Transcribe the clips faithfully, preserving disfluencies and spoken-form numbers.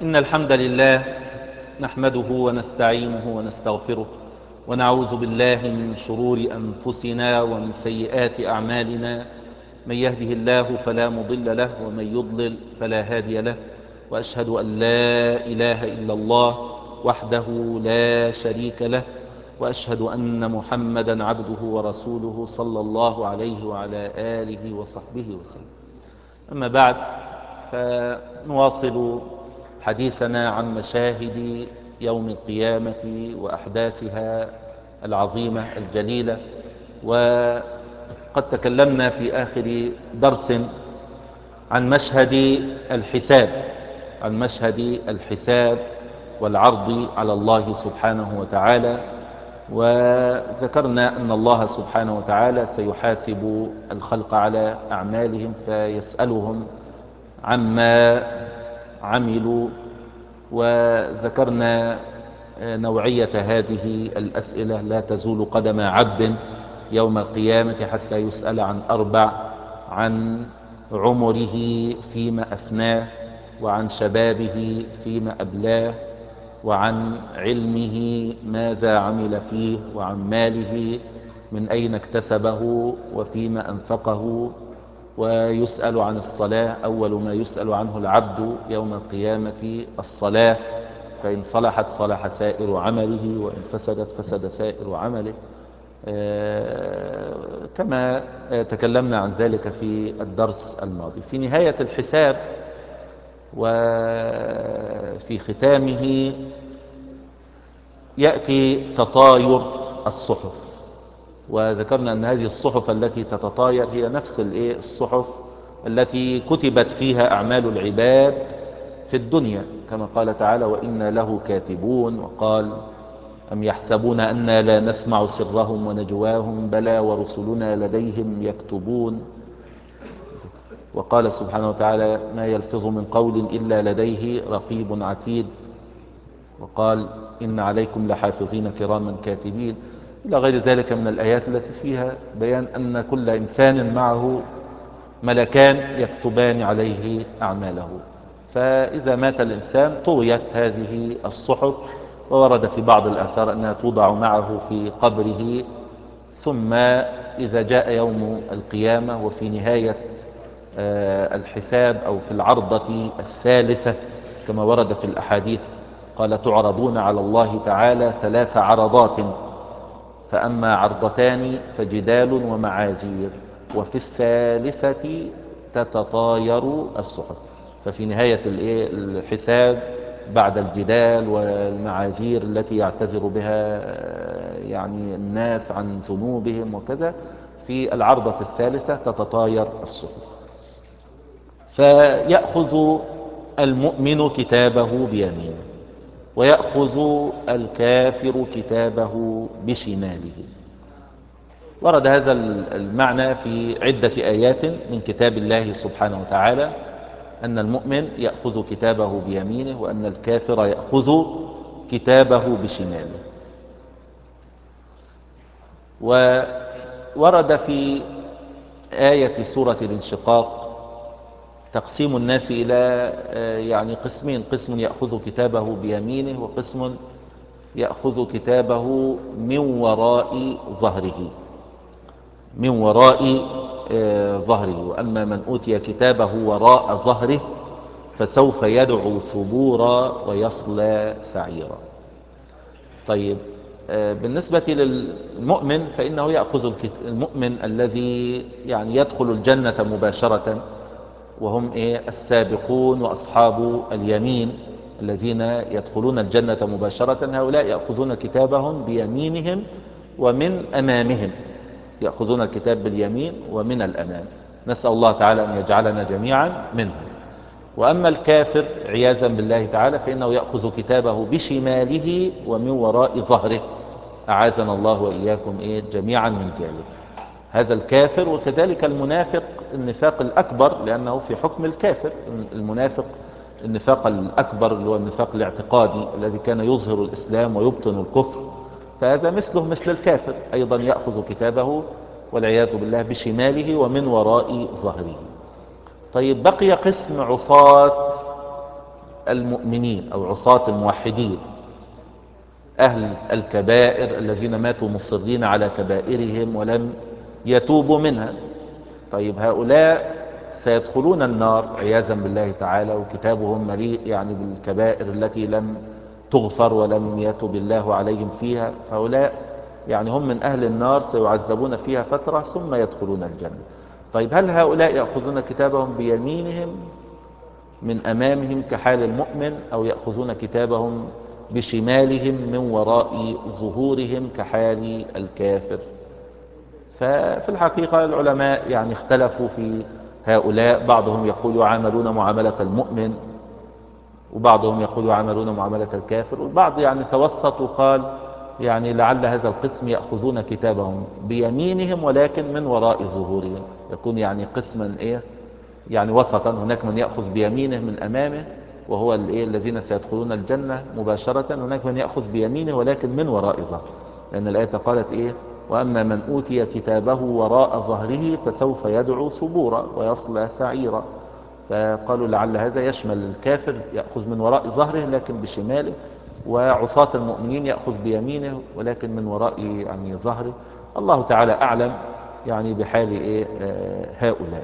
إن الحمد لله نحمده ونستعينه ونستغفره ونعوذ بالله من شرور أنفسنا ومن سيئات أعمالنا. من يهده الله فلا مضل له ومن يضلل فلا هادي له، وأشهد أن لا إله إلا الله وحده لا شريك له، وأشهد أن محمدا عبده ورسوله صلى الله عليه وعلى آله وصحبه وسلم. أما بعد، فنواصل حديثنا عن مشاهد يوم القيامة وأحداثها العظيمة الجليلة. وقد تكلمنا في آخر درس عن مشهد الحساب عن مشهد الحساب والعرض على الله سبحانه وتعالى، وذكرنا أن الله سبحانه وتعالى سيحاسب الخلق على أعمالهم فيسألهم عما عملوا، وذكرنا نوعية هذه الأسئلة: لا تزول قدم عبد يوم القيامة حتى يسأل عن أربع: عن عمره فيما أفناه، وعن شبابه فيما أبلاه، وعن علمه ماذا عمل فيه، وعن ماله من أين اكتسبه وفيما أنفقه. ويسأل عن الصلاة، أول ما يسأل عنه العبد يوم القيامة الصلاة، فإن صلحت صلح سائر عمله، وإن فسدت فسد سائر عمله، كما تكلمنا عن ذلك في الدرس الماضي. في نهاية الحساب وفي ختامه يأتي تطاير الصحف، وذكرنا أن هذه الصحف التي تتطاير هي نفس الصحف التي كتبت فيها أعمال العباد في الدنيا، كما قال تعالى: وإنا له كاتبون. وقال: أم يحسبون أنا لا نسمع سرهم ونجواهم بلى ورسلنا لديهم يكتبون. وقال سبحانه وتعالى: ما يلفظ من قول إلا لديه رقيب عتيد. وقال: إن عليكم لحافظين كراما كاتبين، إلى غير ذلك من الآيات التي فيها بيان أن كل إنسان معه ملكان يكتبان عليه أعماله. فإذا مات الإنسان طويت هذه الصحف، وورد في بعض الآثار أنها توضع معه في قبره، ثم إذا جاء يوم القيامة وفي نهاية الحساب أو في العرضة الثالثة كما ورد في الأحاديث، قال: تعرضون على الله تعالى ثلاث عرضات، فأما عرضتان فجدال ومعاذير، وفي الثالثة تتطاير الصحف. ففي نهاية الحساب بعد الجدال والمعاذير التي يعتذر بها يعني الناس عن ذنوبهم وكذا، في العرضة الثالثة تتطاير الصحف. فيأخذ المؤمن كتابه بيمينه، ويأخذ الكافر كتابه بشماله. ورد هذا المعنى في عدة آيات من كتاب الله سبحانه وتعالى، أن المؤمن يأخذ كتابه بيمينه، وأن الكافر يأخذ كتابه بشماله. وورد في آية سورة الانشقاق تقسيم الناس إلى يعني قسمين: قسم يأخذ كتابه بيمينه، وقسم يأخذ كتابه من وراء ظهره من وراء ظهره وأما من أوتي كتابه وراء ظهره فسوف يدعو ثبورا ويصلى سعيرا. طيب، بالنسبة للمؤمن فإنه يأخذ المؤمن الذي يعني يدخل الجنة مباشرة، وهم إيه؟ السابقون وأصحاب اليمين الذين يدخلون الجنة مباشرة. هؤلاء يأخذون كتابهم بيمينهم ومن أمامهم، يأخذون الكتاب باليمين ومن الأمام. نسأل الله تعالى أن يجعلنا جميعا منهم. وأما الكافر عياذا بالله تعالى فإنه يأخذ كتابه بشماله ومن وراء ظهره، أعاذنا الله وإياكم إيه جميعا من ذلك. هذا الكافر. وكذلك المنافق النفاق الأكبر، لأنه في حكم الكافر. المنافق النفاق الأكبر اللي هو النفاق الاعتقادي الذي كان يظهر الإسلام ويبطن الكفر، فهذا مثله مثل الكافر، أيضا يأخذ كتابه والعياذ بالله بشماله ومن وراء ظهره. طيب، بقي قسم عصاة المؤمنين أو عصاة الموحدين، أهل الكبائر الذين ماتوا مصرين على كبائرهم ولم يتوبوا منها. طيب هؤلاء سيدخلون النار عياذا بالله تعالى، وكتابهم مليء يعني بالكبائر التي لم تغفر ولم يتب الله عليهم فيها، فهؤلاء يعني هم من أهل النار سيعذبون فيها فترة ثم يدخلون الجنة. طيب هل هؤلاء يأخذون كتابهم بيمينهم من أمامهم كحال المؤمن، أو يأخذون كتابهم بشمالهم من وراء ظهورهم كحال الكافر؟ ففي الحقيقة العلماء يعني اختلفوا في هؤلاء، بعضهم يقول يعاملون معاملة المؤمن، وبعضهم يقول يعاملون معاملة الكافر، والبعض يعني توسط وقال يعني لعل هذا القسم يأخذون كتابهم بيمينهم ولكن من وراء ظهورهم، يكون يعني قسما ايه يعني وسطا، هناك من يأخذ بيمينه من أمامه وهو الايه الذين سيدخلون الجنة مباشرة، هناك من يأخذ بيمينه ولكن من وراء ظهره، لأن الآية قالت ايه وأما من أوتي كتابه وراء ظهره فسوف يدعو ثبورا ويصلى سعيرا. فقالوا لعل هذا يشمل الكافر يأخذ من وراء ظهره لكن بشماله، وعصاة المؤمنين يأخذ بيمينه ولكن من وراء يعني ظهره. الله تعالى أعلم يعني بحال إيه هؤلاء.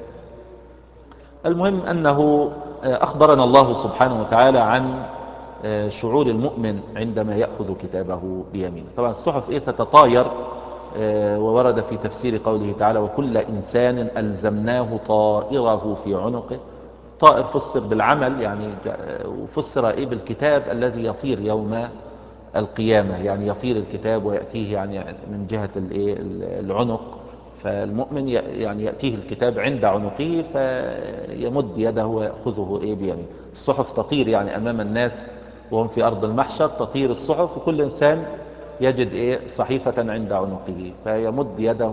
المهم أنه أخبرنا الله سبحانه وتعالى عن شعور المؤمن عندما يأخذ كتابه بيمينه. طبعا الصحف إيه تتطاير، وورد في تفسير قوله تعالى وكل إنسان ألزمناه طائره في عنقه. طائر فسر بالعمل يعني، وفسر إيه بالكتاب الذي يطير يوم القيامة، يعني يطير الكتاب ويأتيه يعني من جهة العنق، فالمؤمن يعني يأتيه الكتاب عند عنقه فيمد يده ويأخذه إيه بيمينه. الصحف تطير يعني أمام الناس وهم في أرض المحشر، تطير الصحف وكل إنسان يجد إيه صحيفة عند عنقه فيمد يده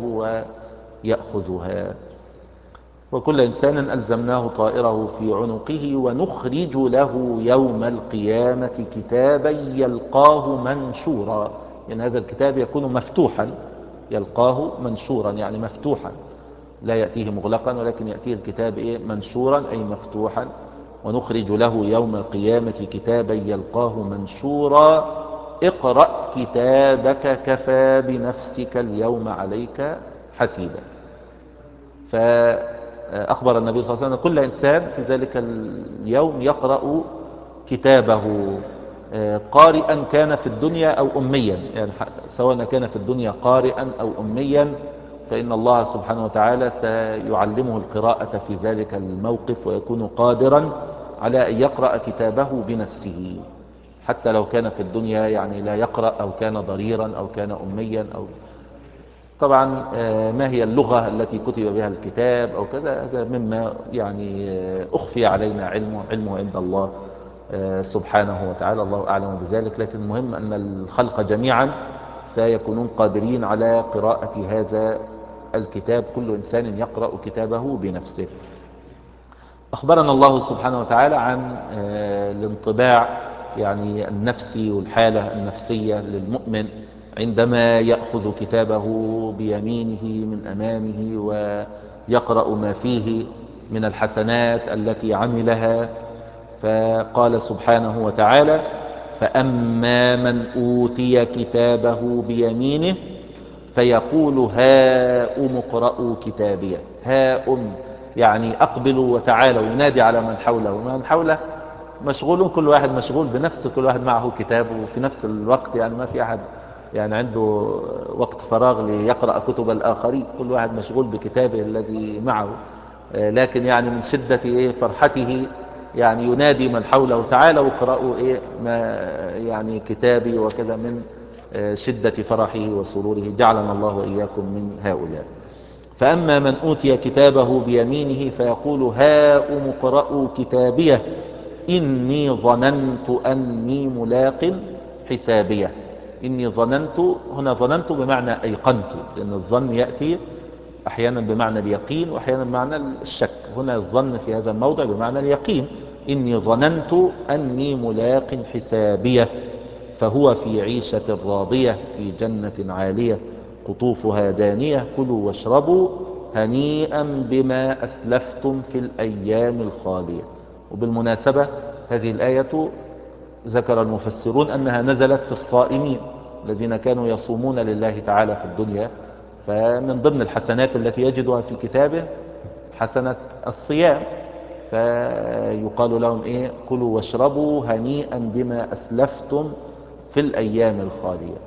ويأخذها. وكل إنسان ألزمناه طائره في عنقه ونخرج له يوم القيامة كتابا يلقاه منشورا. يعني هذا الكتاب يكون مفتوحا، يلقاه منشورا يعني مفتوحا، لا يأتيه مغلقا ولكن يأتيه الكتاب إيه منشورا أي مفتوحا. ونخرج له يوم القيامة كتابا يلقاه منشورا اقرأ كتابك كفى بنفسك اليوم عليك حسيبا. فأخبر النبي صلى الله عليه وسلم كل إنسان في ذلك اليوم يقرأ كتابه قارئا كان في الدنيا أو أميا، يعني سواء كان في الدنيا قارئا أو أميا فإن الله سبحانه وتعالى سيعلمه القراءة في ذلك الموقف ويكون قادرا على أن يقرأ كتابه بنفسه، حتى لو كان في الدنيا يعني لا يقرأ أو كان ضريرا أو كان أميا أو طبعا ما هي اللغة التي كتب بها الكتاب أو كذا، هذا مما يعني أخفي علينا علمه علمه عند الله سبحانه وتعالى، الله أعلم بذلك. لكن المهم أن الخلق جميعا سيكونون قادرين على قراءة هذا الكتاب، كل إنسان يقرأ كتابه بنفسه. أخبرنا الله سبحانه وتعالى عن الانطباع يعني النفسي والحالة النفسية للمؤمن عندما يأخذ كتابه بيمينه من أمامه ويقرأ ما فيه من الحسنات التي عملها. فقال سبحانه وتعالى فأما من أوتي كتابه بيمينه فيقول هاؤم اقرءوا كتابيه. هاؤم يعني أقبلوا وتعالوا، ينادي على من حوله، ومن حوله مشغولون، كل واحد مشغول بنفسه، كل واحد معه كتابه وفي نفس الوقت، يعني ما في أحد يعني عنده وقت فراغ ليقرأ كتب الآخرين، كل واحد مشغول بكتابه الذي معه. لكن يعني من شدة فرحته يعني ينادي من حوله تعالوا اقرأوا إيه ما يعني كتابي وكذا، من شدة فرحه وسروره. جعلنا الله وإياكم من هؤلاء. فأما من أوتي كتابه بيمينه فيقول هاؤم اقرءوا كتابيه إني ظننت أني ملاق حسابيه. إني ظننت، هنا ظننت بمعنى أيقنت، لأن الظن يأتي أحيانا بمعنى اليقين وأحيانا بمعنى الشك، هنا الظن في هذا الموضع بمعنى اليقين. إني ظننت أني ملاق حسابيه فهو في عيشة راضية في جنة عالية قطوفها دانية كلوا واشربوا هنيئا بما أسلفتم في الأيام الخالية. وبالمناسبة هذه الآية ذكر المفسرون أنها نزلت في الصائمين الذين كانوا يصومون لله تعالى في الدنيا، فمن ضمن الحسنات التي يجدها في كتابه حسنة الصيام، فيقال لهم إيه؟ كلوا واشربوا هنيئا بما أسلفتم في الأيام الخالية.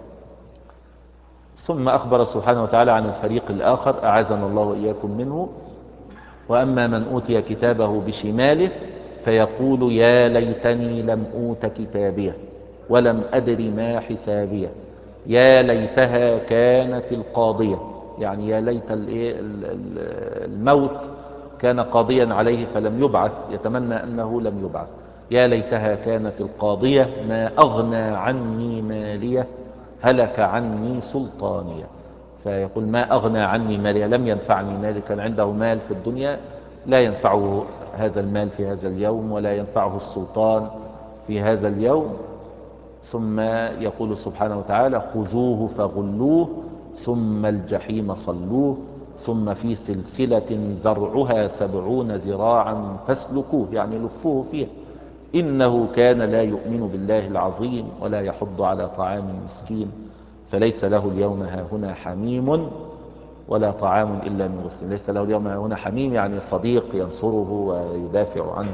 ثم أخبر سبحانه وتعالى عن الفريق الآخر أعاذنا الله وإياكم منه: وأما من أوتي كتابه بشماله فيقول يا ليتني لم أوت كتابيه ولم أدر ما حسابيه يا ليتها كانت القاضية، يعني يا ليت الموت كان قاضيا عليه فلم يبعث، يتمنى أنه لم يبعث. يا ليتها كانت القاضية ما أغنى عني مالية هلك عني سلطانية. فيقول ما أغنى عني مالية، لم ينفعني مالي، كان عنده مال في الدنيا لا ينفعه هذا المال في هذا اليوم ولا ينفعه السلطان في هذا اليوم. ثم يقول سبحانه وتعالى خذوه فغلوه ثم الجحيم صلوه ثم في سلسلة ذرعها سبعون ذراعا فاسلكوه، يعني لفوه فيها، إنه كان لا يؤمن بالله العظيم ولا يحض على طعام المسكين فليس له اليوم هاهنا حميم ولا طعام إلا من غسلين. ليس له اليوم هاهنا حميم يعني صديق ينصره ويدافع عنه.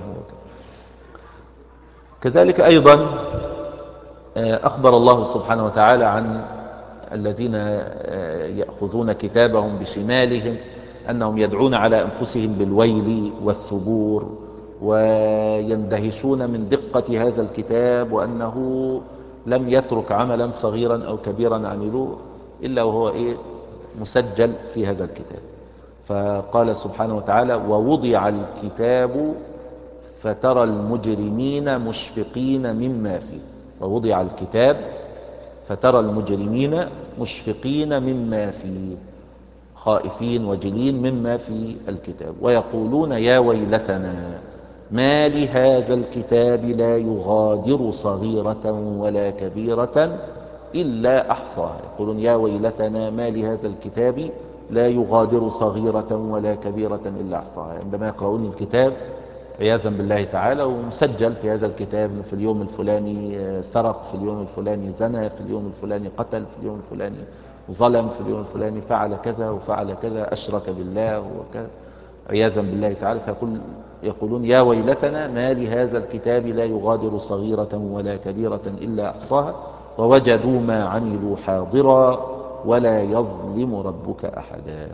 كذلك أيضا أخبر الله سبحانه وتعالى عن الذين يأخذون كتابهم بشمالهم أنهم يدعون على أنفسهم بالويل والثبور ويندهشون من دقة هذا الكتاب، وأنه لم يترك عملا صغيرا أو كبيرا عملوه إلا وهو إيه مسجل في هذا الكتاب. فقال سبحانه وتعالى ووضع الكتاب فترى المجرمين مشفقين مما فيه. ووضع الكتاب فترى المجرمين مشفقين مما فيه، خائفين وجلين مما في الكتاب، ويقولون يا ويلتنا ما لهذا الكتاب لا يغادر صغيرة ولا كبيرة إلا أحصاها. يقولون يا ويلتنا ما لهذا الكتاب لا يغادر صغيرة ولا كبيرة إلا أحصاها، عندما يقرؤون الكتاب عياذا بالله تعالى ومسجل في هذا الكتاب في اليوم الفلاني سرق، في اليوم الفلاني زنى، في اليوم الفلاني قتل، في اليوم الفلاني ظلم، في اليوم الفلاني فعل كذا وفعل كذا أشرك بالله وكذا عياذا بالله تعالى. فيقول يقولون يا ويلتنا ما لهذا الكتاب لا يغادر صغيرة ولا كبيرة إلا أحصاها ووجدوا ما عملوا حاضرا ولا يظلم ربك أحدا.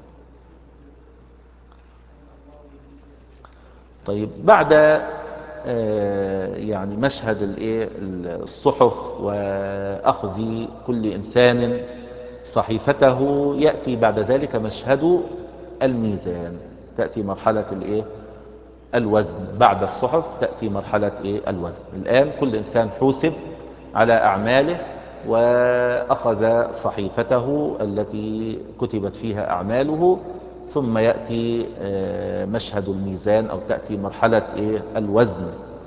طيب بعد يعني مشهد الصحف وأخذ كل إنسان صحيفته يأتي بعد ذلك مشهد الميزان، تأتي مرحلة الايه الوزن. بعد الصحف تأتي مرحلة ايه الوزن. الآن كل إنسان حوسب على أعماله وأخذ صحيفته التي كتبت فيها أعماله، ثم يأتي مشهد الميزان أو تأتي مرحلة ايه الوزن.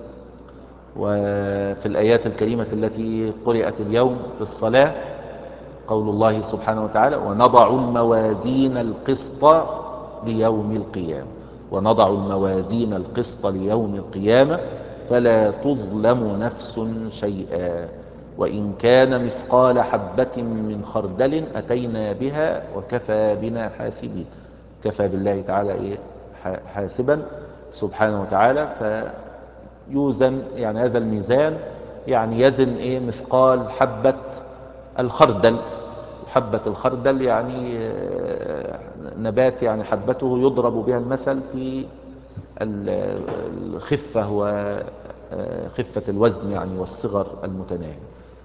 وفي الآيات الكريمة التي قرأت اليوم في الصلاة قول الله سبحانه وتعالى ونضع الموازين القسط ليوم القيامة ونضع الموازين القسط ليوم القيامة فلا تظلم نفس شيئا وإن كان مثقال حبة من خردل أتينا بها وكفى بنا حاسبين. كفى بالله تعالى إيه حاسبا سبحانه وتعالى. فيوزن يعني هذا الميزان يعني يزن إيه مثقال حبة الخردل. حبة الخردل يعني نبات يعني حبته يضرب بها المثل في الخفة وخفة الوزن يعني والصغر المتناهي.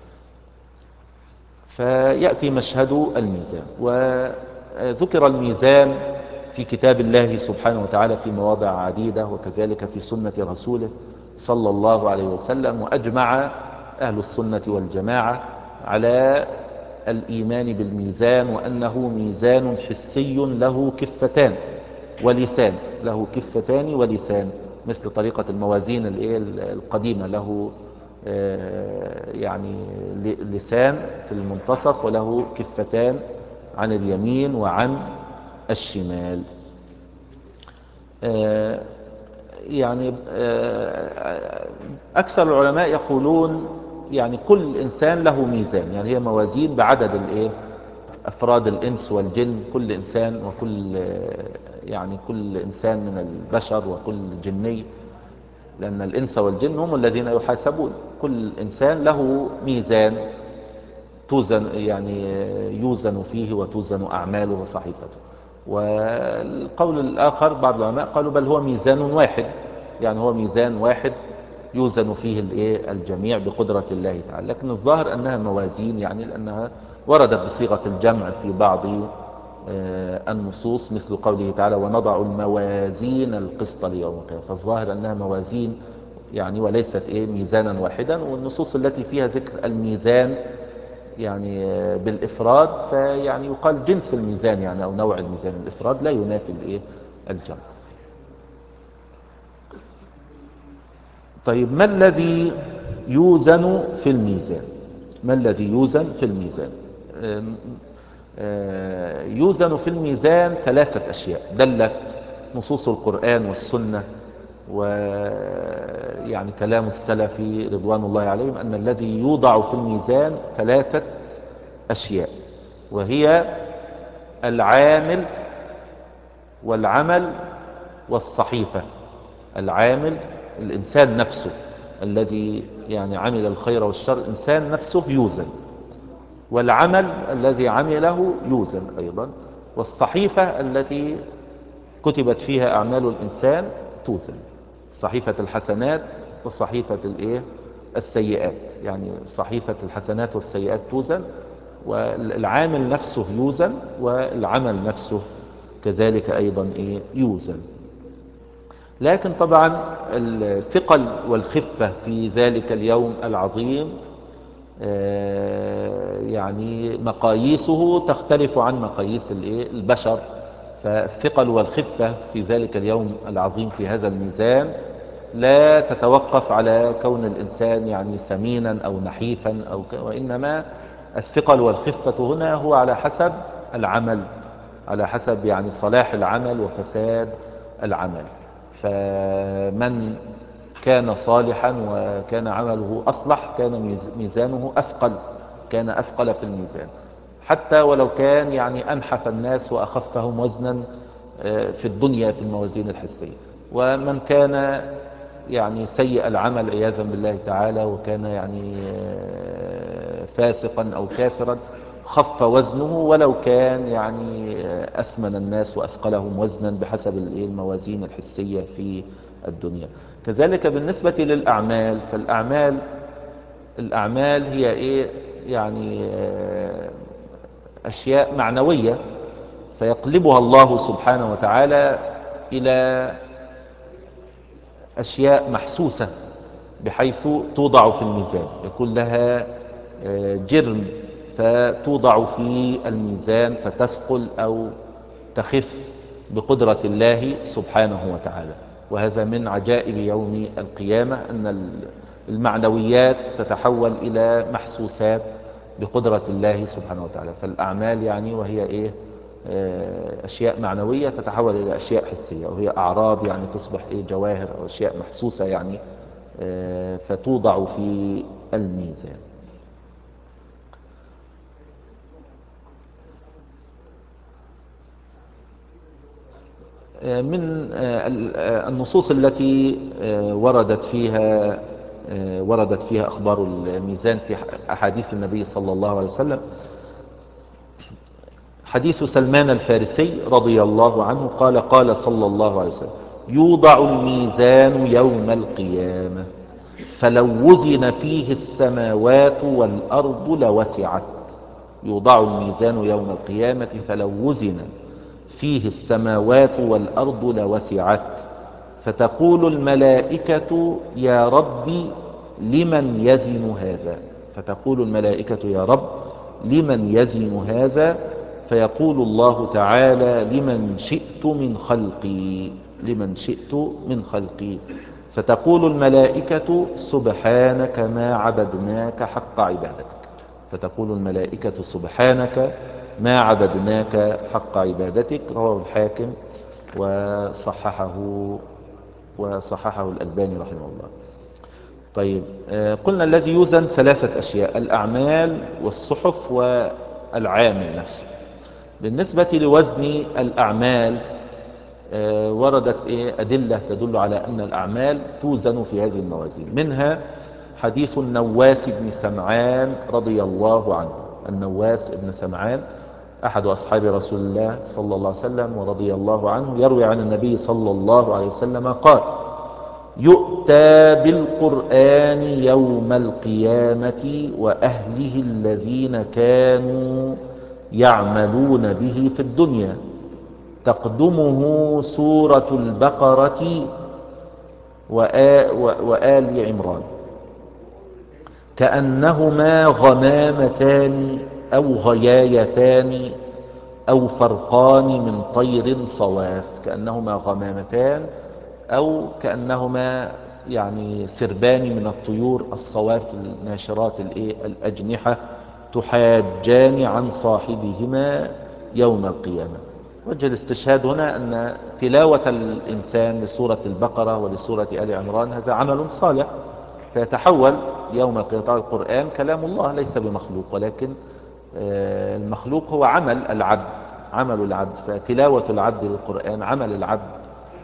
فيأتي مشهد الميزان. وذكر الميزان في كتاب الله سبحانه وتعالى في مواضع عديدة وكذلك في سنة رسوله صلى الله عليه وسلم. وأجمع أهل السنة والجماعة على الإيمان بالميزان وأنه ميزان حسي له كفتان ولسان، له كفتان ولسان مثل طريقة الموازين القديمة، له يعني لسان في المنتصف وله كفتان عن اليمين وعن الشمال. يعني آه، أكثر العلماء يقولون يعني كل إنسان له ميزان، يعني هي موازين بعدد الإيه أفراد الإنس والجن، كل إنسان وكل آه، يعني كل إنسان من البشر وكل جني، لأن الإنس والجن هم الذين يحاسبون. كل إنسان له ميزان توزن يعني يوزن فيه وتوزن أعماله وصحيفته. والقول الآخر بعض العلماء قالوا بل هو ميزان واحد، يعني هو ميزان واحد يوزن فيه الإيه الجميع بقدرة الله تعالى. لكن الظاهر أنها موازين، يعني لأنها وردت بصيغة الجمع في بعض آه، النصوص، مثل قوله تعالى ونضع الموازين القسط ليوم القيامة، فالظاهر أنها موازين يعني وليست إيه ميزانا واحدا. والنصوص التي فيها ذكر الميزان يعني آه، بالإفراد فيعني يقال جنس الميزان يعني أو نوع الميزان، الإفراد لا ينافي الإيه الجمع. طيب ما الذي يوزن في الميزان؟ ما الذي يوزن في الميزان؟ آم، آه، يوزن في الميزان ثلاثة أشياء دلت نصوص القرآن والسنة ويعني كلام السلف رضوان الله عليهم أن الذي يوضع في الميزان ثلاثة أشياء، وهي العامل والعمل والصحيفة. العامل الإنسان نفسه الذي يعني عمل الخير والشر، الإنسان نفسه يوزن، والعمل الذي عمله يوزن أيضا، والصحيفة التي كتبت فيها أعمال الإنسان توزن، صحيفة الحسنات وصحيفة الإيه السيئات، يعني صحيفة الحسنات والسيئات توزن، والعامل نفسه يوزن، والعمل نفسه كذلك أيضا إيه يوزن. لكن طبعا الثقل والخفة في ذلك اليوم العظيم آه، يعني مقاييسه تختلف عن مقاييس الإيه؟ البشر. فالثقل والخفة في ذلك اليوم العظيم في هذا الميزان لا تتوقف على كون الإنسان يعني سمينا أو نحيفا أو ك... وإنما الثقل والخفة هنا هو على حسب العمل، على حسب يعني صلاح العمل وفساد العمل. فمن كان صالحا وكان عمله أصلح كان ميزانه أثقل، كان أثقل في الميزان، حتى ولو كان يعني أنحف الناس وأخفهم وزنا في الدنيا في الموازين الحسية. ومن كان يعني سيء العمل عياذا بالله تعالى وكان يعني فاسقا أو كافرا خف وزنه ولو كان يعني أسمن الناس وأثقلهم وزنا بحسب الموازين الحسية في الدنيا. كذلك بالنسبة للأعمال، فالأعمال الأعمال هي إيه يعني أشياء معنوية فيقلبها الله سبحانه وتعالى إلى أشياء محسوسة بحيث توضع في الميزان، يكون لها جرم فتوضع في الميزان فتثقل أو تخف بقدرة الله سبحانه وتعالى. وهذا من عجائب يوم القيامة أن المعنويات تتحول إلى محسوسات بقدرة الله سبحانه وتعالى. فالأعمال يعني وهي إيه أشياء معنوية تتحول إلى أشياء حسية، وهي أعراض يعني تصبح إيه جواهر أو أشياء محسوسة يعني فتوضع في الميزان. من النصوص التي وردت فيها وردت فيها أخبار الميزان في أحاديث النبي صلى الله عليه وسلم حديث سلمان الفارسي رضي الله عنه قال قال صلى الله عليه وسلم يوضع الميزان يوم القيامة فلو وزن فيه السماوات والأرض لوسعت. يوضع الميزان يوم القيامة فلو وزن فيه السماوات والأرض لوسعت، فتقول الملائكة يا رب لمن يزن هذا، فتقول الملائكة يا رب لمن يزن هذا، فيقول الله تعالى لمن شئت من خلقي، لمن شئت من خلقي، فتقول الملائكة سبحانك ما عبدناك حق عبادتك، فتقول الملائكة سبحانك ما عبدناك حق عبادتك. رواه الحاكم وصححه وصححه الألباني رحمه الله. طيب، قلنا الذي يوزن ثلاثة أشياء: الأعمال والصحف والعامل نفسه. بالنسبة لوزن الأعمال وردت أدلة تدل على أن الأعمال توزن في هذه الموازين، منها حديث النواس بن سمعان رضي الله عنه. النواس بن سمعان أحد أصحاب رسول الله صلى الله عليه وسلم ورضي الله عنه، يروي عن النبي صلى الله عليه وسلم قال: يؤتى بالقرآن يوم القيامة وأهله الذين كانوا يعملون به في الدنيا، تقدمه سورة البقرة وآل عمران، كأنهما غمامتان أو غيايتان أو فرقان من طير صواف. كأنهما غمامتان أو كأنهما يعني سربان من الطيور الصواف الناشرات الأجنحة، تحاجان عن صاحبهما يوم القيامة. وجه الاستشهاد هنا أن تلاوة الإنسان لسورة البقرة ولسورة آل عمران هذا عمل صالح، فيتحول يوم القيامة. القرآن كلام الله ليس بمخلوق، ولكن المخلوق هو عمل العبد، عمل العبد. فتلاوة العبد للقرآن عمل العبد،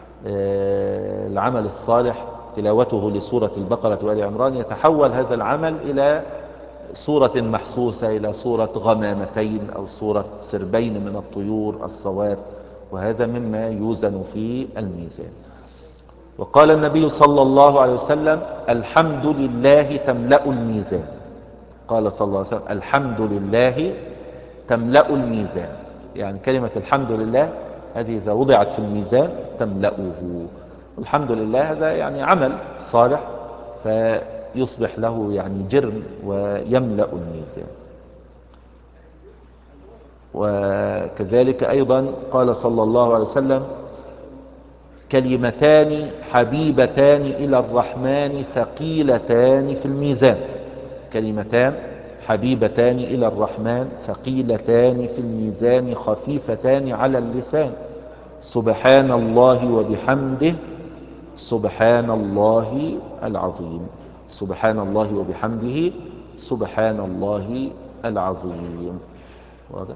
العمل الصالح تلاوته لسورة البقرة وآل عمران، يتحول هذا العمل إلى صورة محسوسة، إلى صورة غمامتين أو صورة سربين من الطيور الصواف، وهذا مما يوزن في الميزان. وقال النبي صلى الله عليه وسلم: الحمد لله تملأ الميزان. قال صلى الله عليه وسلم: الحمد لله تملأ الميزان. يعني كلمة الحمد لله هذه إذا وضعت في الميزان تملأه. الحمد لله هذا يعني عمل صالح، فيصبح له يعني جرم ويملأ الميزان. وكذلك أيضا قال صلى الله عليه وسلم: كلمتان حبيبتان إلى الرحمن ثقيلتان في الميزان. كلمتان حبيبتان إلى الرحمن ثقيلتان في الميزان خفيفتان على اللسان، سبحان الله وبحمده سبحان الله العظيم. سبحان الله وبحمده سبحان الله العظيم. واضح؟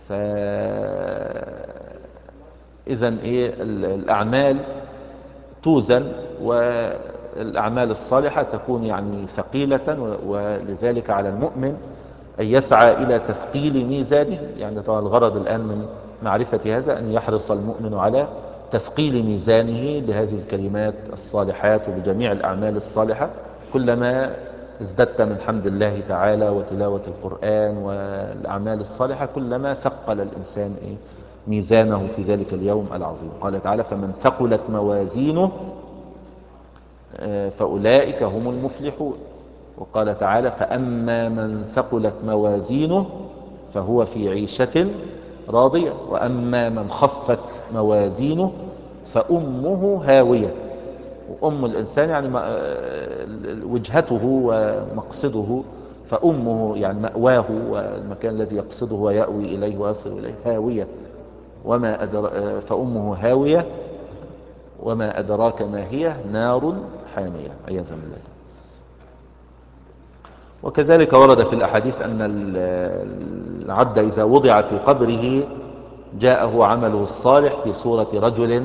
فإذا إيه الأعمال توزن، والأعمال الصالحة تكون يعني ثقيلة، ولذلك على المؤمن أن يسعى إلى تثقيل ميزانه. يعني طبعا الغرض الآن من معرفة هذا أن يحرص المؤمن على تثقيل ميزانه بهذه الكلمات الصالحات وبجميع الأعمال الصالحة. كلما ازددت من حمد الله تعالى وتلاوة القرآن والأعمال الصالحة كلما ثقل الإنسان إيه؟ ميزانه في ذلك اليوم العظيم. قال تعالى: فمن ثقلت موازينه فأولئك هم المفلحون. وقال تعالى: فأما من ثقلت موازينه فهو في عيشة راضية، وأما من خفت موازينه فأمه هاوية. وأم الإنسان يعني وجهته ومقصده، فأمه يعني مأواه والمكان الذي يقصده ويأوي إليه ويصل إليه هاوية. وما أدر... فأمه هاوية وما أدراك ما هي، نار حامية، عياذا بالله. وكذلك ورد في الأحاديث أن العبد إذا وضع في قبره جاءه عمله الصالح في صورة رجل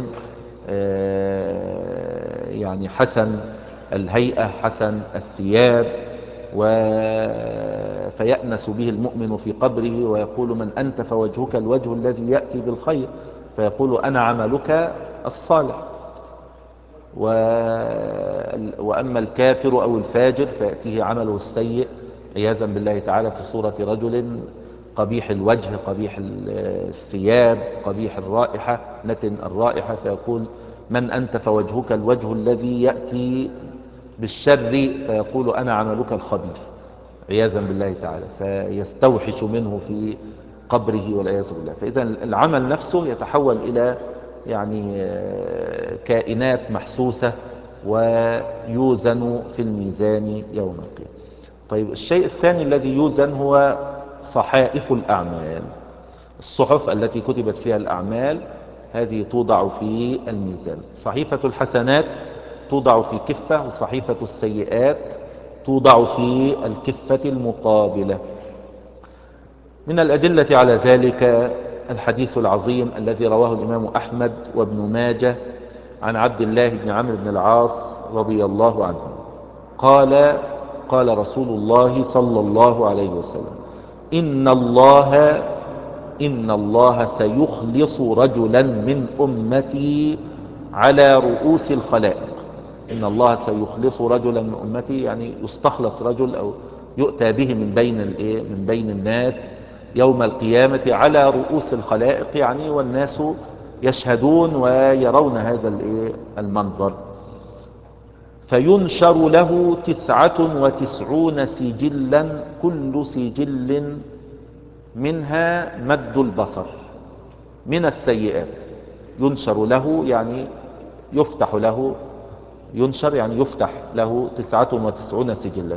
يعني حسن الهيئة حسن الثياب، فيأنس به المؤمن في قبره ويقول: من أنت؟ فوجهك الوجه الذي يأتي بالخير، فيقول: أنا عملك الصالح. وأما الكافر أو الفاجر فيأتيه عمله السيء عياذا بالله تعالى في صورة رجل قبيح الوجه قبيح الثياب قبيح الرائحة نتن الرائحة، فيقول: من أنت؟ فوجهك الوجه الذي يأتي بالشر، فيقول: أنا عملك الخبيث عياذا بالله تعالى، فيستوحش منه في قبره والعياذ بالله. فإذا العمل نفسه يتحول إلى يعني كائنات محسوسة ويوزن في الميزان يوم القيامة. طيب، الشيء الثاني الذي يوزن هو صحائف الأعمال. الصحف التي كتبت فيها الأعمال هذه توضع في الميزان. صحيفة الحسنات توضع في كفة، وصحيفة السيئات توضع في الكفة المقابلة. من الأدلة على ذلك الحديث العظيم الذي رواه الإمام أحمد وابن ماجه عن عبد الله بن عمرو بن العاص رضي الله عنه قال: قال رسول الله صلى الله عليه وسلم: إن الله إن الله سيخلص رجلا من أمتي على رؤوس الخلائق. إن الله سيخلص رجلا من أمتي، يعني يستخلص رجل أو يؤتى به من بين الإيه من بين الناس يوم القيامة على رؤوس الخلائق، يعني والناس يشهدون ويرون هذا الإيه المنظر. فينشر له تسعة وتسعون سجلا، كل سجل منها مد البصر من السيئات. ينشر له يعني يفتح له، ينشر يعني يفتح له تسعة وتسعون سجلا.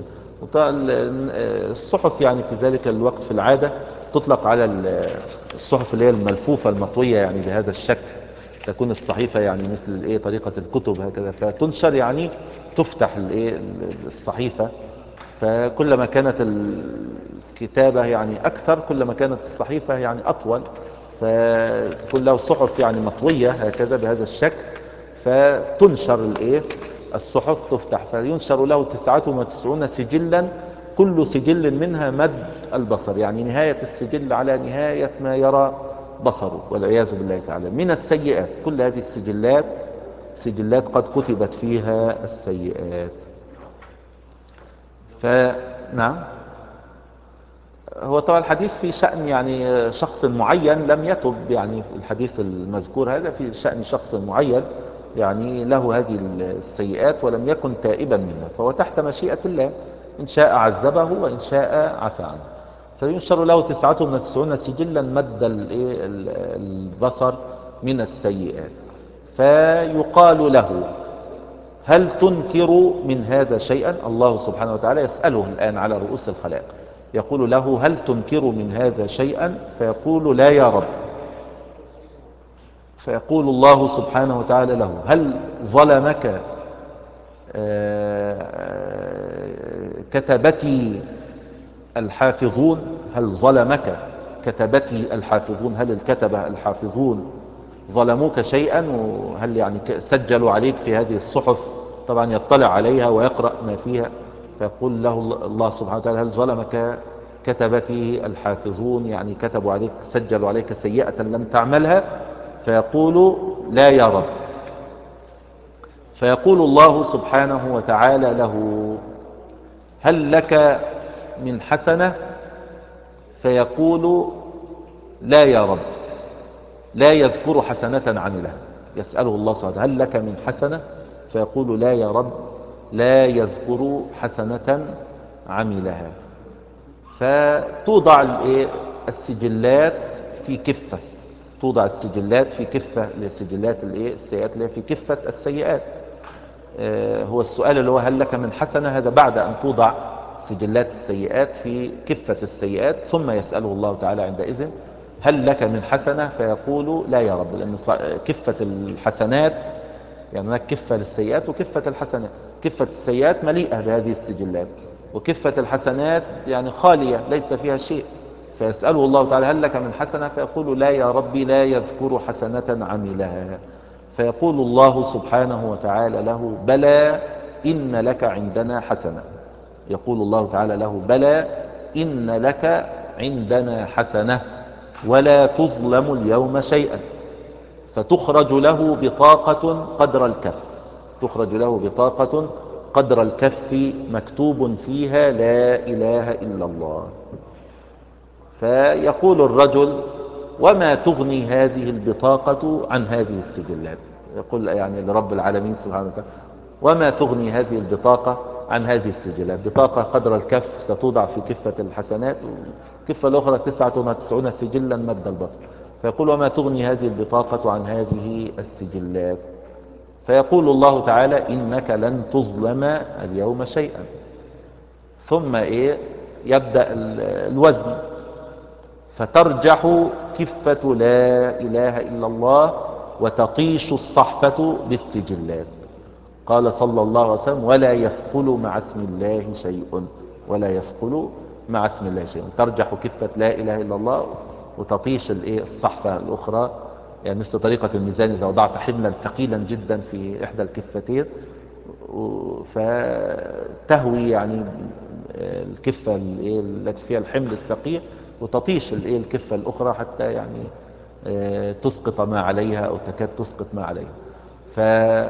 الصحف يعني في ذلك الوقت في العادة تطلق على الصحف اللي هي الملفوفة المطوية، يعني بهذا الشكل، تكون الصحيفة يعني مثل الايه طريقة الكتب هكذا، فتنشر يعني تفتح الايه الصحيفة. فكلما كانت الكتابة يعني أكثر كلما كانت الصحيفة يعني أطول، فتكون له صحف يعني مطوية هكذا بهذا الشكل، فتنشر الايه الصحف تفتح، فينشر له تسعة وتسعون سجلا، كل سجل منها مد البصر، يعني نهاية السجل على نهاية ما يرى بصره والعياذ بالله تعالى من السيئات. كل هذه السجلات سجلات قد كتبت فيها السيئات. فنعم، هو طبعا الحديث في شأن يعني شخص معين لم يتب، يعني الحديث المذكور هذا في شأن شخص معين يعني له هذه السيئات ولم يكن تائبا منها، فهو تحت مشيئة الله، إن شاء عذبه وإن شاء عفى عنه. فينشر له تسعة وتسعون سجلا مد البصر من السيئات. فيقال له: هل تنكر من هذا شيئا؟ الله سبحانه وتعالى يسأله الآن على رؤوس الخلائق، يقول له: هل تنكر من هذا شيئا؟ فيقول: لا يا رب. فيقول الله سبحانه وتعالى له: هل ظلمك كتبتي الحافظون؟ هل ظلمك كتبتي الحافظون؟ هل الكتبة الحافظون ظلموك شيئا؟ وهل يعني سجلوا عليك في هذه الصحف؟ طبعا يطلع عليها ويقرأ ما فيها. فيقول له الله سبحانه وتعالى: هل ظلمك كتبتي الحافظون؟ يعني كتبوا عليك، سجلوا عليك سيئة لم تعملها. فيقول: لا يا رب. فيقول الله سبحانه وتعالى له: هل لك من حسنة؟ فيقول: لا يا رب. لا يذكر حسنة عملها. يسأله الله سبحانه وتعالى: هل لك من حسنة؟ فيقول: لا يا رب. لا يذكر حسنة عملها. فتوضع السجلات في كفة، توضع السجلات في كفة للسجلات السيئات اللي في كفة السيئات. هو السؤال اللي هو هل لك من حسنة، هذا بعد أن توضع سجلات السيئات في كفة السيئات، ثم يسأله الله تعالى عندئذ: هل لك من حسنة؟ فيقول: لا يا رب. لأن كفة الحسنات يعني هناك كفة للسيئات وكفة الحسنات. كفة السيئات مليئة بهذه السجلات، وكفة الحسنات يعني خالية ليس فيها شيء. فيسأله الله تعالى: هل لك من حسنة؟ فيقول: لا يا ربي. لا يذكر حسنة عملها. فيقول الله سبحانه وتعالى له: بلى إن لك عندنا حسنة. يقول الله تعالى له: بلى إن لك عندنا حسنة ولا تظلم اليوم شيئا. فتخرج له بطاقة قدر الكف، تخرج له بطاقة قدر الكف مكتوب فيها: لا إله إلا الله. فيقول الرجل: وما تغني هذه البطاقة عن هذه السجلات؟ يقول يعني لرب العالمين سبحانه وتعالى: وما تغني هذه البطاقة عن هذه السجلات؟ بطاقة قدر الكف ستوضع في كفة الحسنات، والكفة الأخرى تسعة وتسعون سجلا مد البصر. فيقول: وما تغني هذه البطاقة عن هذه السجلات؟ فيقول الله تعالى: إنك لن تظلم اليوم شيئا. ثم إيه يبدأ الوزن، فترجح كفة لا إله إلا الله وتطيش الصحفة بالسجلات. قال صلى الله عليه وسلم ولا يثقل مع اسم الله شيء، ولا يثقل مع اسم الله شيء. ترجح كفة لا إله إلا الله وتطيش الايه الصحفة الأخرى، يعني مثل طريقة الميزان إذا وضعت حملا ثقيلا جدا في إحدى الكفتين فتهوي يعني الكفة التي فيها الحمل الثقيل وتطيش الكفة الأخرى حتى يعني تسقط ما عليها أو تكاد تسقط ما عليها. ف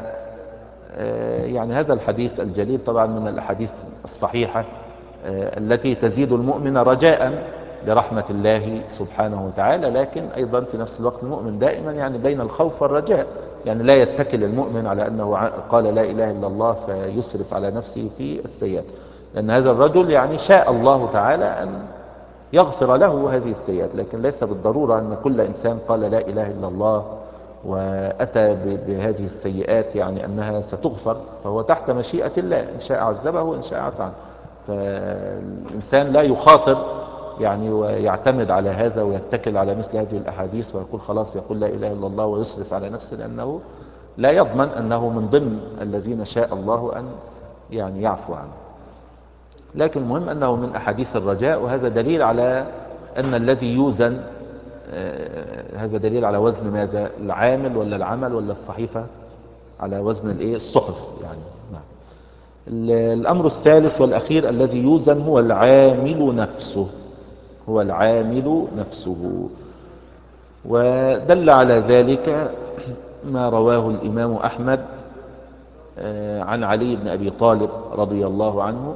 يعني هذا الحديث الجليل طبعا من الأحاديث الصحيحة التي تزيد المؤمن رجاء لرحمة الله سبحانه وتعالى، لكن أيضا في نفس الوقت المؤمن دائما يعني بين الخوف والرجاء، يعني لا يتكل المؤمن على أنه قال لا إله إلا الله فيسرف على نفسه في السيئات، لأن هذا الرجل يعني شاء الله تعالى أن يغفر له هذه السيئات، لكن ليس بالضرورة أن كل إنسان قال لا إله إلا الله وأتى بهذه السيئات يعني أنها ستغفر، فهو تحت مشيئة الله، إن شاء عذبه وإن شاء عفى عنه. فالإنسان لا يخاطر يعني ويعتمد على هذا ويتكل على مثل هذه الأحاديث ويقول خلاص يقول لا إله إلا الله ويصرف على نفسه، لأنه لا يضمن أنه من ضمن الذين شاء الله أن يعني يعفو عنه. لكن المهم أنه من أحاديث الرجاء، وهذا دليل على أن الذي يوزن آه هذا دليل على وزن ماذا؟ العامل ولا العمل ولا الصحيفة؟ على وزن الايه الصحف يعني. نعم. الأمر الثالث والأخير الذي يوزن هو العامل نفسه، هو العامل نفسه. ودل على ذلك ما رواه الإمام أحمد عن علي بن أبي طالب رضي الله عنه،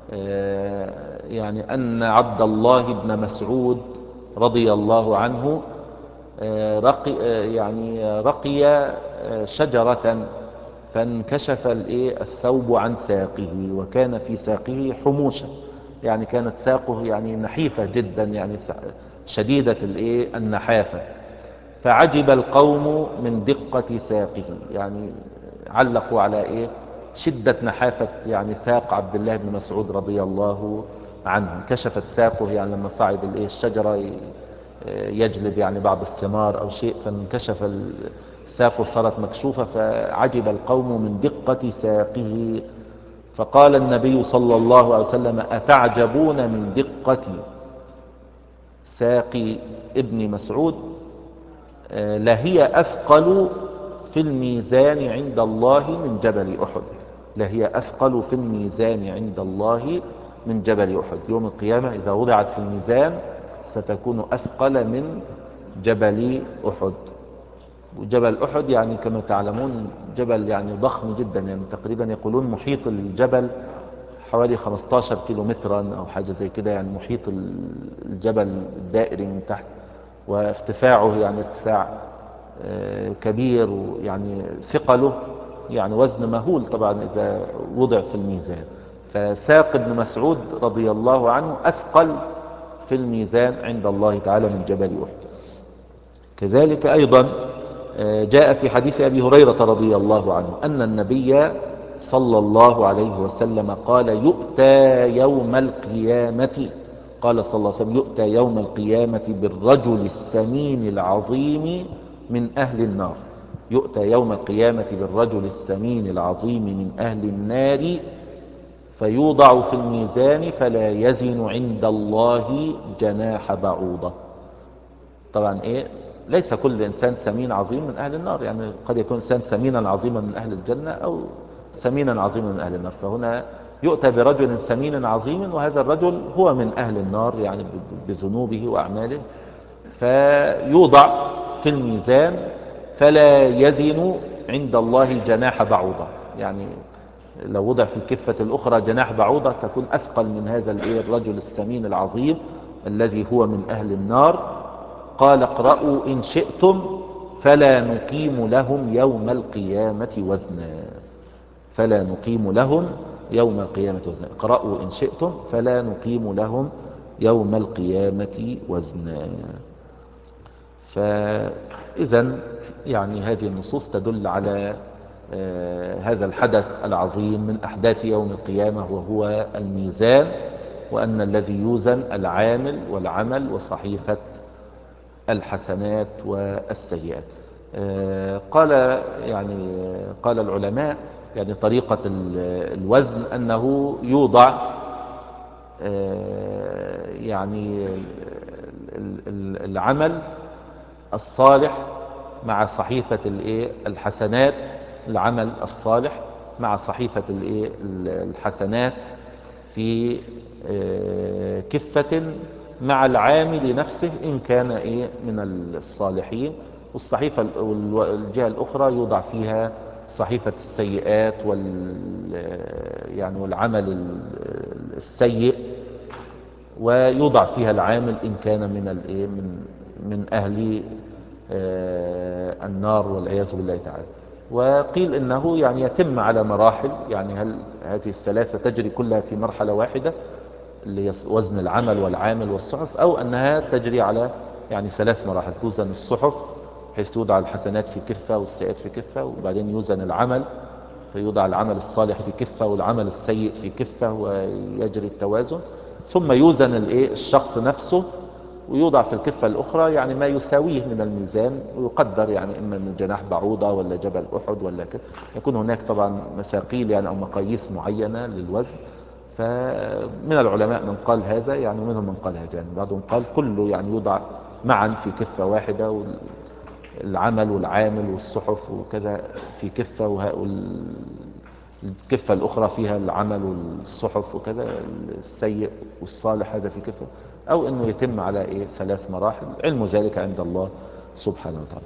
يعني أن عبد الله بن مسعود رضي الله عنه رقي يعني رقي شجرة فانكشف الثوب عن ساقه، وكان في ساقه حموشة، يعني كانت ساقه يعني نحيفة جدا، يعني شديدة النحافة، فعجب القوم من دقة ساقه، يعني علقوا على ايه شدة نحافة يعني ساق عبد الله بن مسعود رضي الله عنه. كشفت ساقه يعني لما صعد الايه الشجرة يجلب يعني بعض الثمار او شيء، فانكشف ساقه صارت مكشوفة، فعجب القوم من دقة ساقه، فقال النبي صلى الله عليه وسلم أتعجبون من دقة ساق ابن مسعود؟ لهي أثقل في الميزان عند الله من جبل أحد، لهي أثقل في الميزان عند الله من جبل أحد. يوم القيامة إذا وضعت في الميزان ستكون أثقل من جبل أحد. وجبل أحد يعني كما تعلمون جبل يعني ضخم جدا، يعني تقريبا يقولون محيط الجبل حوالي خمسة عشر كيلو مترا أو حاجة زي كده، يعني محيط الجبل الدائري من تحت، وارتفاعه يعني ارتفاع كبير، ويعني ثقله يعني وزن مهول طبعا إذا وضع في الميزان. فساق ابن مسعود رضي الله عنه أثقل في الميزان عند الله تعالى من جبل أحد. كذلك أيضا جاء في حديث أبي هريرة رضي الله عنه أن النبي صلى الله عليه وسلم قال يؤتى يوم القيامة، قال صلى الله عليه وسلم يؤتى يوم القيامة بالرجل السمين العظيم من أهل النار، يؤتى يوم القيامة بالرجل السمين العظيم من أهل النار فيوضع في الميزان فلا يزن عند الله جناح بعوضة. طبعا ايه ليس كل انسان سمين عظيم من اهل النار، يعني قد يكون انسان سمينا عظيما من اهل الجنة او سمينا عظيما من اهل النار، فهنا يؤتى برجل سمين عظيم وهذا الرجل هو من اهل النار يعني بذنوبه واعماله، فيوضع في الميزان فلا يزن عند الله جناح بعوضة، يعني لو وضع في الكفة الاخرى جناح بعوضة تكون اثقل من هذا الرجل السمين العظيم الذي هو من اهل النار. قال اقرأوا إن شئتم فلا نقيم لهم يوم القيامة وزنا، فلا نقيم لهم يوم القيامة وزنا، اقرأوا إن شئتم فلا نقيم لهم يوم القيامة وزنا. فإذا يعني هذه النصوص تدل على آه هذا الحدث العظيم من أحداث يوم القيامة وهو الميزان، وأن الذي يوزن العامل والعمل وصحيفة الحسنات والسيئات. قال يعني قال العلماء يعني طريقة ال- الوزن أنه يوضع آه، يعني ال- ال- العمل الصالح مع صحيفة الايه الحسنات، العمل الصالح مع صحيفة الايه الحسنات في آه، كفة مع العامل نفسه إن كان إيه من الصالحين، والصحيفة ال- والو- الجهة الأخرى يوضع فيها صحيفة السيئات وال يعني والعمل ال- السيء، ويوضع فيها العامل إن كان من الإيه من من أهل آه، النار والعياذ بالله تعالى. وقيل إنه يعني يتم على مراحل، يعني هل هذه الثلاثة تجري كلها في مرحلة واحدة اللي هي وزن العمل والعامل والصحف، أو أنها تجري على يعني ثلاث مراحل. توزن الصحف بحيث توضع الحسنات في كفة والسيئات في كفة، وبعدين يوزن العمل فيوضع العمل الصالح في كفة والعمل السيء في كفة ويجري التوازن، ثم يوزن الايه الشخص نفسه ويوضع في الكفة الأخرى يعني ما يساويه من الميزان، ويقدر يعني إما من جناح بعوضة ولا جبل أحد ولا كده. يكون هناك طبعا مساقيل يعني أو مقاييس معينة للوزن. فمن العلماء من قال هذا يعني، ومنهم من قال هذا يعني، بعضهم قال كله يعني يوضع معا في كفة واحدة، والعمل والعامل والصحف وكذا في كفة، والكفة الأخرى فيها العمل والصحف وكذا، السيء والصالح هذا في كفة، أو أنه يتم على إيه ثلاث مراحل. علم ذلك عند الله سبحانه وتعالى.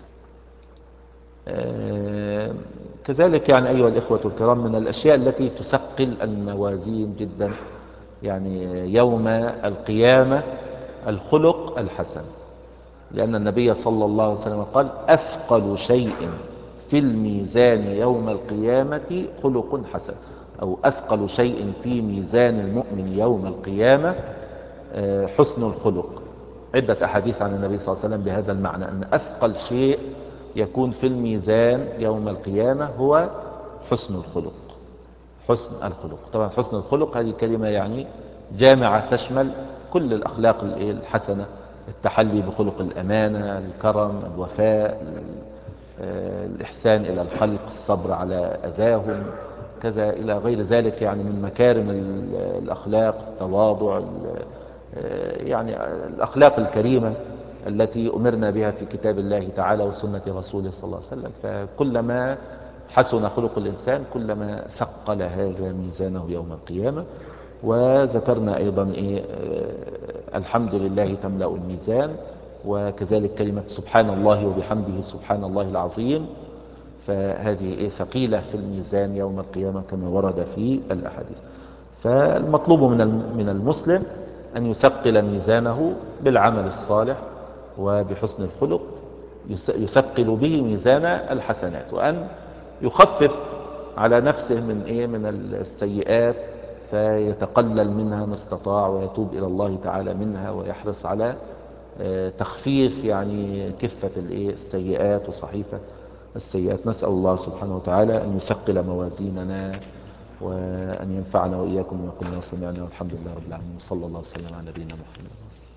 آه، كذلك يعني أيها الإخوة الكرام، من الأشياء التي تثقل الموازين جدا يعني يوم القيامة الخلق الحسن، لأن النبي صلى الله عليه وسلم قال أثقل شيء في الميزان يوم القيامة خلق حسن، أو أثقل شيء في ميزان المؤمن يوم القيامة آه، حسن الخلق. عدة أحاديث عن النبي صلى الله عليه وسلم بهذا المعنى، أن أثقل شيء يكون في الميزان يوم القيامة هو حسن الخلق. حسن الخلق، طبعا حسن الخلق هذه كلمة يعني جامعة تشمل كل الأخلاق الحسنة، التحلي بخلق الأمانة، الكرم، الوفاء، آه، الإحسان إلى الخلق، الصبر على أذاهم، كذا إلى غير ذلك يعني من مكارم ال- الأخلاق، التواضع، ال- آه، يعني الأخلاق الكريمة التي أمرنا بها في كتاب الله تعالى وسنة رسوله صلى الله عليه وسلم. فكلما حسن خلق الإنسان كلما ثقل هذا ميزانه يوم القيامة. وذكرنا أيضا إيه آه، الحمد لله تملأ الميزان، وكذلك كلمة سبحان الله وبحمده سبحان الله العظيم، فهذه إيه ثقيلة في الميزان يوم القيامة كما ورد في الأحاديث. فالمطلوب من الم- من المسلم أن يثقل ميزانه بالعمل الصالح وبحسن الخلق، يس- يثقل به ميزان الحسنات، وأن يخفف على نفسه من إيه من السيئات فيتقلل منها ما استطاع، ويتوب إلى الله تعالى منها، ويحرص على آه، تخفيف يعني كفة الإيه السيئات وصحيفة السيئات. نسأل الله سبحانه وتعالى أن يثقل موازيننا، وأن ينفعنا وإياكم بما قلنا وسمعنا، والحمد لله رب العالمين، وصلى الله وسلم على نبينا محمد.